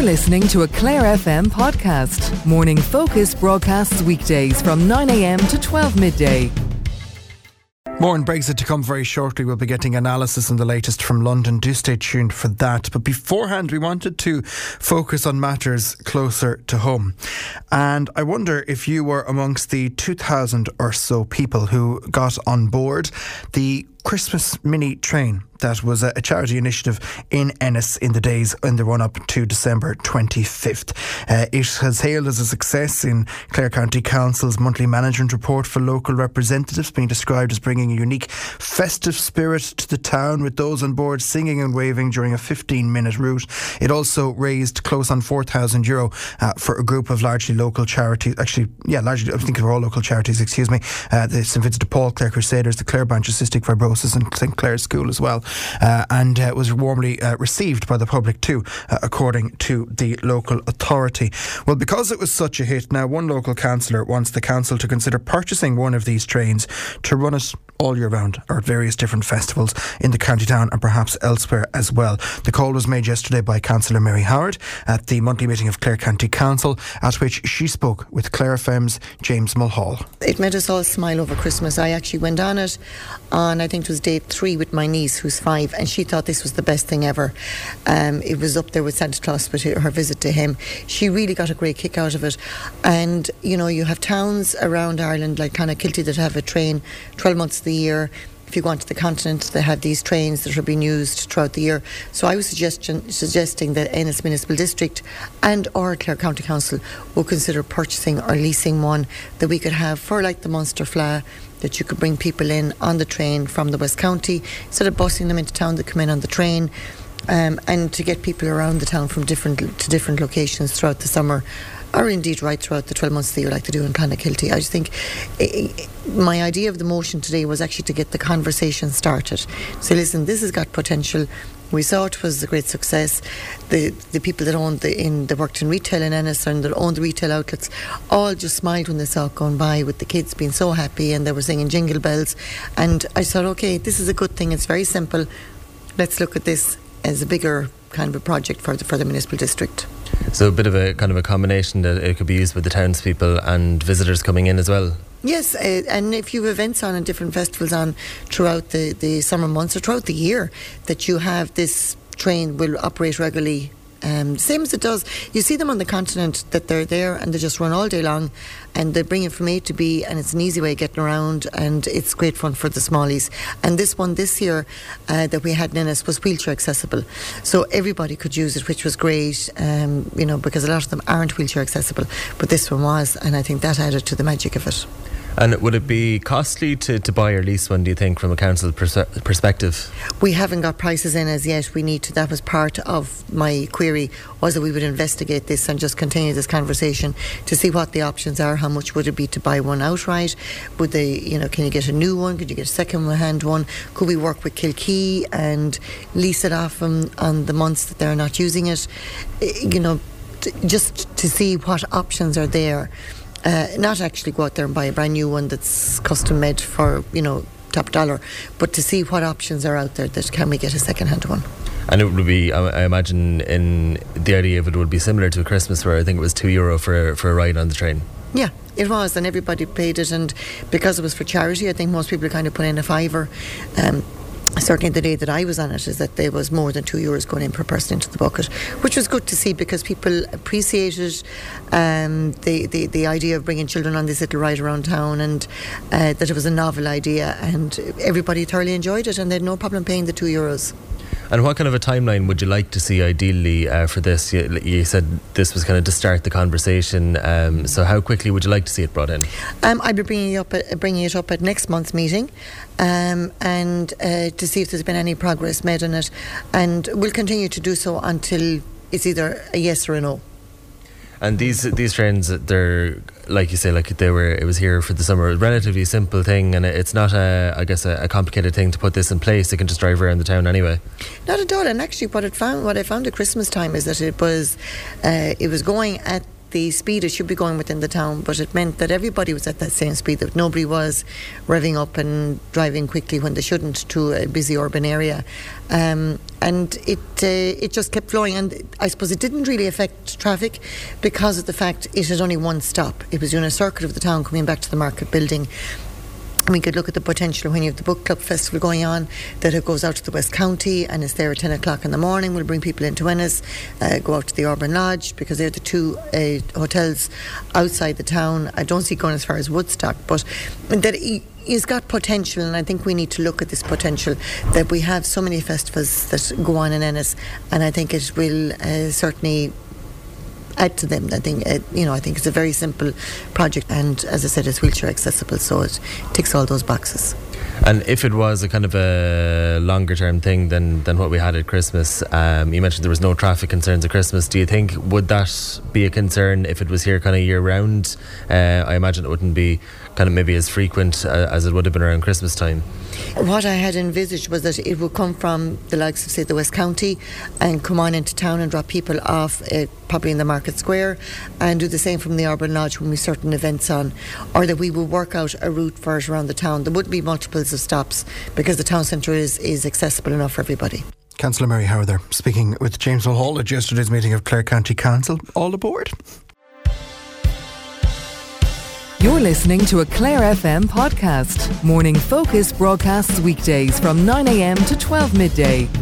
You're listening to a Clare FM podcast. Morning Focus broadcasts weekdays from 9 a.m. to 12 midday. More on Brexit to come very shortly. We'll be getting analysis on the latest from London. Do stay tuned for that. But beforehand, we wanted to focus on matters closer to home. And I wonder if you were amongst the 2,000 or so people who got on board the Christmas mini train that was a charity initiative in Ennis in the run-up to December 25th. It has hailed as a success in Clare County Council's monthly management report for local representatives, being described as bringing a unique festive spirit to the town, with those on board singing and waving during a 15-minute route. It also raised close on €4,000 for a group of largely local charities. Largely, I think they're all local charities, the St Vincent de Paul Clare Crusaders, the Clare Branch of Cystic Fibrosis, and St Clair's School as well, and was warmly received by the public too, according to the local authority. Well, because it was such a hit, now one local councillor wants the council to consider purchasing one of these trains to run it all year round, or at various different festivals in the county town and perhaps elsewhere as well. The call was made yesterday by Councillor Mary Howard at the monthly meeting of Clare County Council, at which she spoke with Clare FM's James Mulhall. It made us all smile over Christmas. I actually went on it on, I think it was day 3, with my niece who's 5, and she thought this was the best thing ever. It was up there with Santa Claus with her visit to him. She really got a great kick out of it. And you have towns around Ireland like Clonakilty that have a train 12 months of the year. If you go onto the continent, they have these trains that are being used throughout the year. So I was suggesting that Ennis Municipal District and or Clare County Council will consider purchasing or leasing one that we could have for like the Munster Fleadh, that you could bring people in on the train from the West County instead of busing them into town. They come in on the train, and to get people around the town from different locations throughout the summer, or indeed right throughout the 12 months of the year like they do in Clonakilty. I just think my idea of the motion today was actually to get the conversation started. So listen, this has got potential. We saw it was a great success. The people that worked in retail in Ennis and that owned the retail outlets all just smiled when they saw it going by, with the kids being so happy and they were singing jingle bells. And I thought, okay, this is a good thing. It's very simple. Let's look at this as a bigger kind of a project for the municipal district. So a bit of a kind of a combination that it could be used with the townspeople and visitors coming in as well. Yes, and if you have events on and different festivals on throughout the summer months or throughout the year, that you have this train will operate regularly. Same as it does. You see them on the continent, that they're there and they just run all day long, and they bring it from A to B, and it's an easy way of getting around, and it's great fun for the smallies. And this one this year that we had in Ennis was wheelchair accessible, so everybody could use it, which was great, because a lot of them aren't wheelchair accessible, but this one was, and I think that added to the magic of it. And would it be costly to buy or lease one, do you think, from a council perspective? We haven't got prices in as yet. We need to. That was part of my query, was that we would investigate this and just continue this conversation to see what the options are. How much would it be to buy one outright? Would they, can you get a new one? Could you get a second-hand one? Could we work with Kilkee and lease it off them on the months that they're not using it? Just to see what options are there. Not actually go out there and buy a brand new one that's custom made for, top dollar, but to see what options are out there, that can we get a second hand one. And it would be, I imagine, in the idea of it would be similar to a Christmas, where I think it was €2 for a ride on the train. Yeah, it was, and everybody paid it, and because it was for charity, I think most people kind of put in a $5. Certainly the day that I was on it, is that there was more than €2 going in per person into the bucket, which was good to see, because people appreciated the idea of bringing children on this little ride around town, and that it was a novel idea, and everybody thoroughly enjoyed it, and they had no problem paying the €2. And what kind of a timeline would you like to see ideally for this? You said this was kind of to start the conversation, so how quickly would you like to see it brought in? I'd be bringing it up at next month's meeting, and to see if there's been any progress made on it, and we'll continue to do so until it's either a yes or a no. And these trains, they're, like you say, it was here for the summer, a relatively simple thing, and it's not a complicated thing to put this in place. They can just drive around the town anyway. Not at all. And actually what I found at Christmas time is that it was going at the speed it should be going within the town, but it meant that everybody was at that same speed, that nobody was revving up and driving quickly when they shouldn't to a busy urban area. And it just kept flowing, and I suppose it didn't really affect traffic because of the fact it had only one stop. It was doing a circuit of the town coming back to the market building. We could look at the potential when you have the book club festival going on, that it goes out to the West County and is there at 10 o'clock in the morning. We'll bring people into Ennis, go out to the Urban Lodge, because they're the two hotels outside the town. I don't see going as far as Woodstock, but that he's got potential, and I think we need to look at this potential, that we have so many festivals that go on in Ennis, and I think it will certainly add to them. I think it's a very simple project, and as I said, it's wheelchair accessible, so it ticks all those boxes. And if it was a kind of a longer term thing than what we had at Christmas, you mentioned there was no traffic concerns at Christmas. Do you think would that be a concern if it was here kind of year round? I imagine it wouldn't be kind of maybe as frequent as it would have been around Christmas time. What I had envisaged was that it would come from the likes of, say, the West County and come on into town and drop people off probably in the Market Square, and do the same from the Urban Lodge when we have certain events on, or that we would work out a route for it around the town. There wouldn't be multiples of stops because the town centre is accessible enough for everybody. Councillor Mary Howard there, speaking with James Mulhall at yesterday's meeting of Clare County Council. All aboard. You're listening to a Clare FM podcast. Morning Focus broadcasts weekdays from 9 a.m. to 12 midday.